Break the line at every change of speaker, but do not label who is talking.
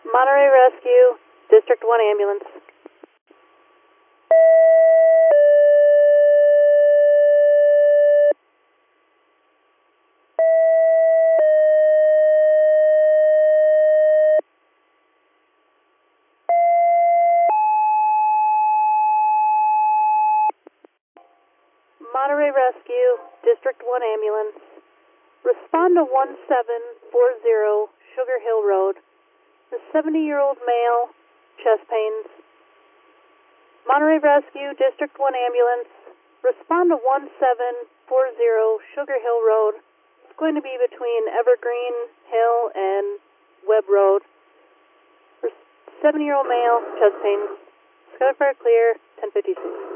Monterey Rescue, District 1 ambulance. Monterey Rescue, District 1 ambulance. Respond to 1740 Sugar Hill Road. A 70-year-old male, chest pains. Monterey Rescue, District 1 ambulance. Respond to 1740 Sugar Hill Road. It's going to be between Evergreen Hill and Webb Road. 70-year-old male, chest pains. Skyfire clear, 1056.